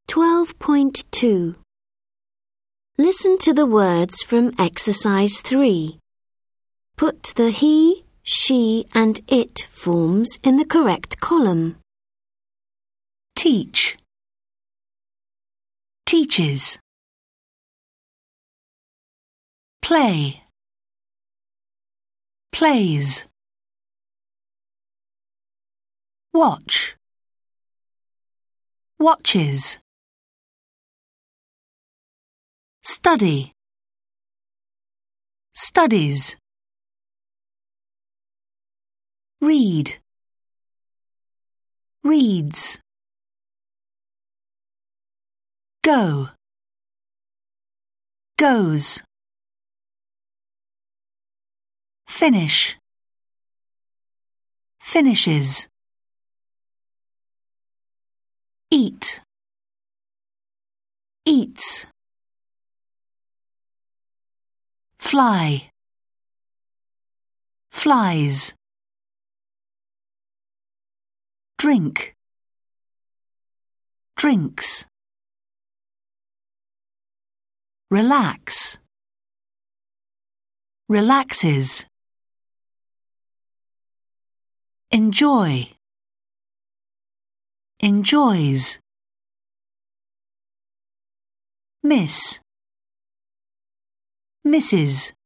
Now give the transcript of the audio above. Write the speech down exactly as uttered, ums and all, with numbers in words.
twelve point two. Listen to the words from exercise three. Put the he, she and it forms in the correct column. Teach. Teaches. Play. Plays. Watch. Watches. Study. Studies. Read. Reads. Go. Goes. Finish. Finishes. Eat. Eats. Fly. Flies. Drink. Drinks. Relax. Relaxes. Enjoy. Enjoys. Miss. Misses.